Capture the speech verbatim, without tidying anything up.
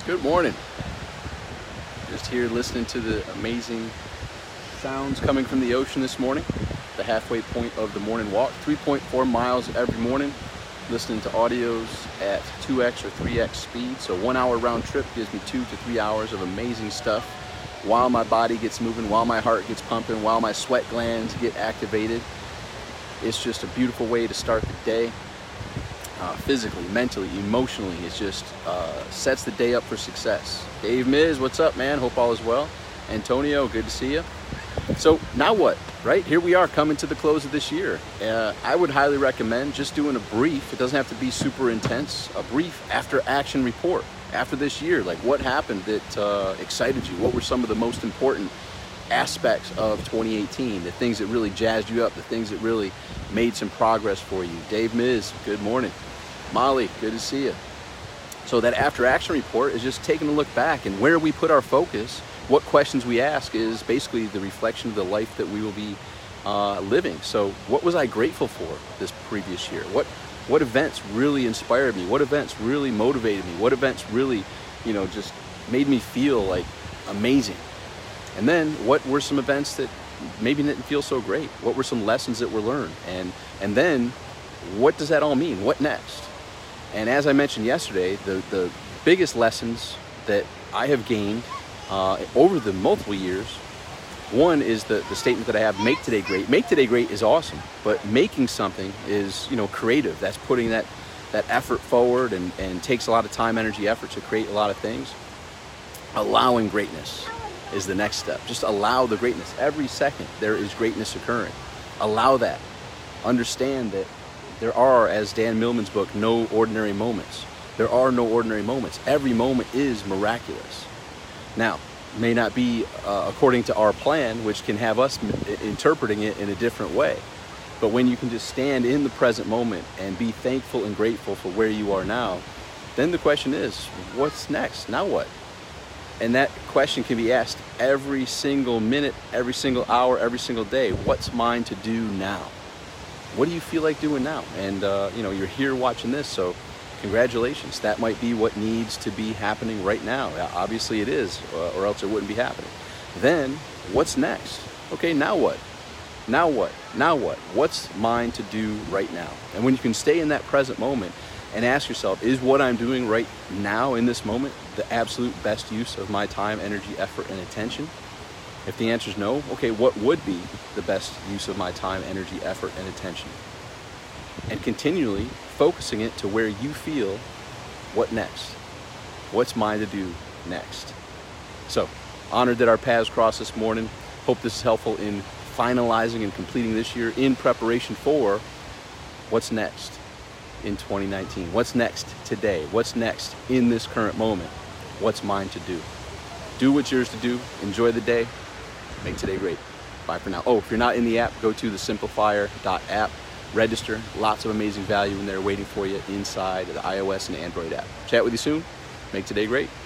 Good morning. Just here listening to the amazing sounds coming from the ocean this morning. The halfway point of the morning walk, three point four miles every morning. Listening to audios at two X or three X speed. So one hour round trip gives me two to three hours of amazing stuff while my body gets moving, while my heart gets pumping, while my sweat glands get activated. It's just a beautiful way to start the day. Uh, physically, mentally, emotionally, it just uh, sets the day up for success. Dave Miz, what's up, man? Hope all is well. Antonio, good to see you. So now what, right? Here we are coming to the close of this year. Uh, I would highly recommend just doing a brief. It doesn't have to be super intense. A brief after action report after this year. Like what happened that uh, excited you? What were some of the most important aspects of twenty eighteen? The things that really jazzed you up, the things that really made some progress for you. Dave Miz, good morning. Molly, good to see you. So that after action report is just taking a look back and where we put our focus, what questions we ask is basically the reflection of the life that we will be uh, living. So what was I grateful for this previous year? What what events really inspired me? What events really motivated me? What events really, you know, just made me feel like amazing? And then what were some events that maybe didn't feel so great? What were some lessons that were learned? And and then what does that all mean? What next? And as I mentioned yesterday, the, the biggest lessons that I have gained uh, over the multiple years, one is the, the statement that I have, make today great. Make today great is awesome, but making something is, you know, creative. That's putting that, that effort forward and, and takes a lot of time, energy, effort to create a lot of things. Allowing greatness is the next step. Just allow the greatness. Every second there is greatness occurring. Allow that. Understand that there are, as Dan Millman's book, no ordinary moments. There are no ordinary moments. Every moment is miraculous. Now, may not be uh, according to our plan, which can have us m- interpreting it in a different way. But when you can just stand in the present moment and be thankful and grateful for where you are now, then the question is, what's next? Now what? And that question can be asked every single minute, every single hour, every single day. What's mine to do now? What do you feel like doing now? And uh, you know, you're here watching this, so congratulations. That might be what needs to be happening right now. Obviously it is, uh, or else it wouldn't be happening. Then what's next? Okay, now what? Now what? Now what? What's mine to do right now? And when you can stay in that present moment and ask yourself, is what I'm doing right now in this moment the absolute best use of my time, energy, effort, and attention? If the answer is no, okay, what would be the best use of my time, energy, effort, and attention? And continually focusing it to where you feel, what next? What's mine to do next? So, honored that our paths crossed this morning. Hope this is helpful in finalizing and completing this year in preparation for what's next in twenty nineteen. What's next today? What's next in this current moment? What's mine to do? Do what's yours to do. Enjoy the day. Make today great. Bye for now. Oh, if you're not in the app, go to the simplifier dot app. Register. Lots of amazing value in there waiting for you inside the iOS and Android app. Chat with you soon. Make today great.